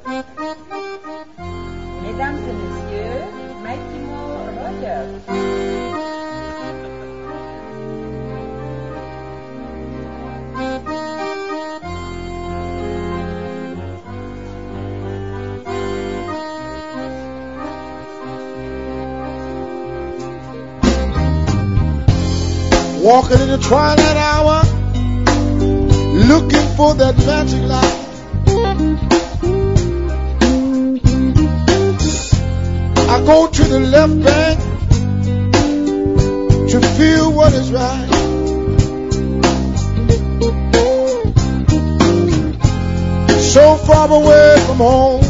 Mesdames et messieurs, Massimo Rogers. Walking in the twilight hour, looking for that magic light. I go to the left bank to feel what is right. So far away from home,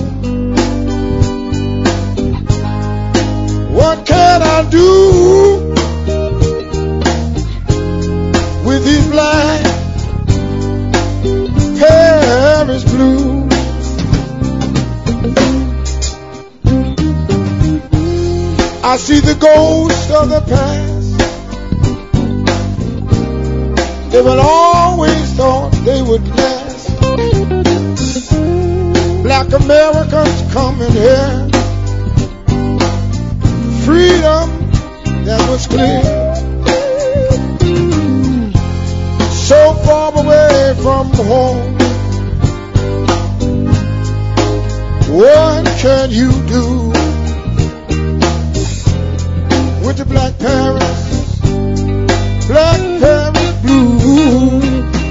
what can I do with these black Paris blues? I see the ghosts of the past. They will always thought they would last. Black Americans coming here, freedom that was clear. So far away from home, what can you do with the black Paris blues?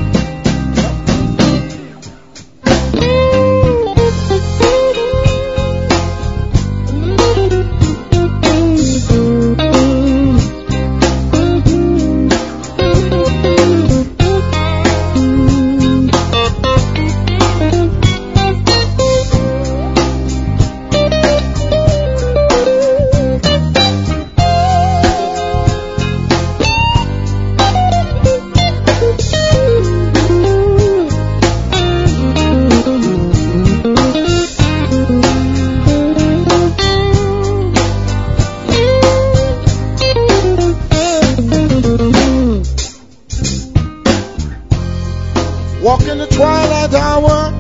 Walk in the twilight hour,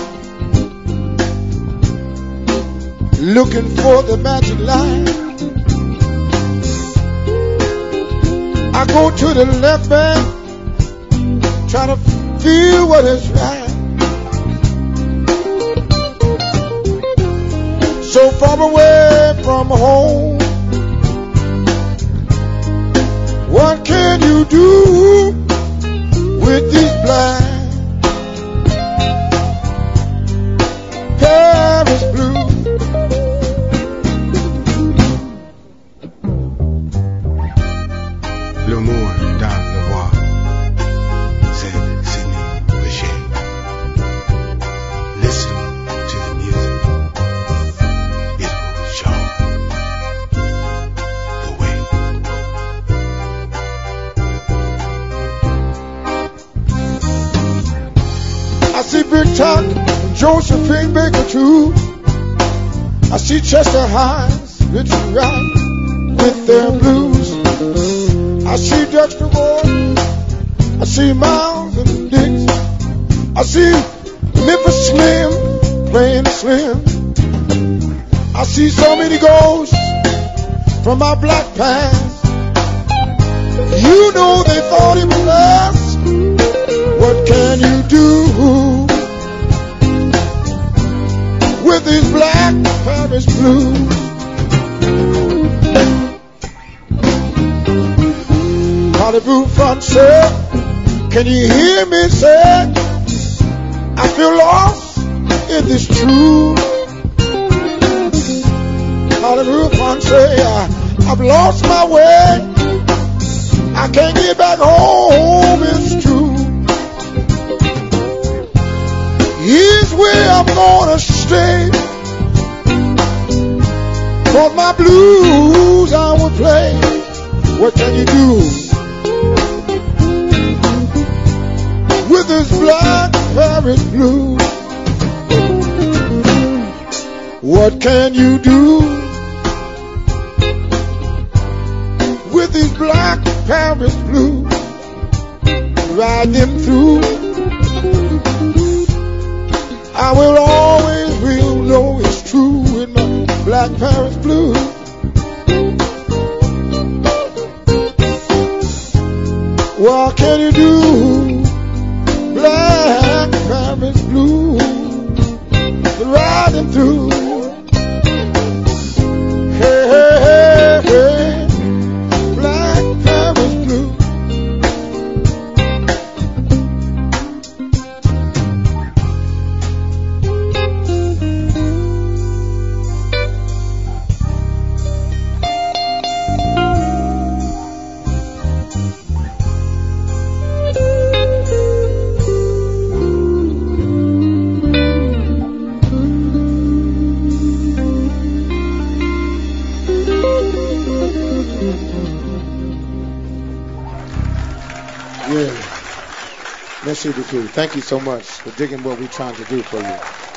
looking for the magic light. I go to the left bank, try to feel what is right. So far away from home, what can you do with these black Paris blues? L'amour dans le bois, said Sidney Bechet. Listen to the music, it will show the way. I see Big Tuck, Josephine Baker too. I see Chester Hines, Richard Wright with their blues. I see Dexter Ward, I see Miles and Dix. I see Memphis Slim playing Slim. I see so many ghosts from my black past. You know they thought it was us. What can you do with these black Paris blues? Parlez-vous français? Can you hear me say, I feel lost in this truth? Parlez-vous français? I've lost my way. I can't get back home, it's true. Here's where I'm gonna stay, 'cause my blues I will play. What can you do with this black Paris blues? What can you do with these black Paris blues? Ride them through. I will always Black Paris blues. What can you do? Black Paris blues, riding through. Hey, hey, hey, hey, Black Paris blues. Yeah. Merci beaucoup. Thank you so much for digging what we're trying to do for you.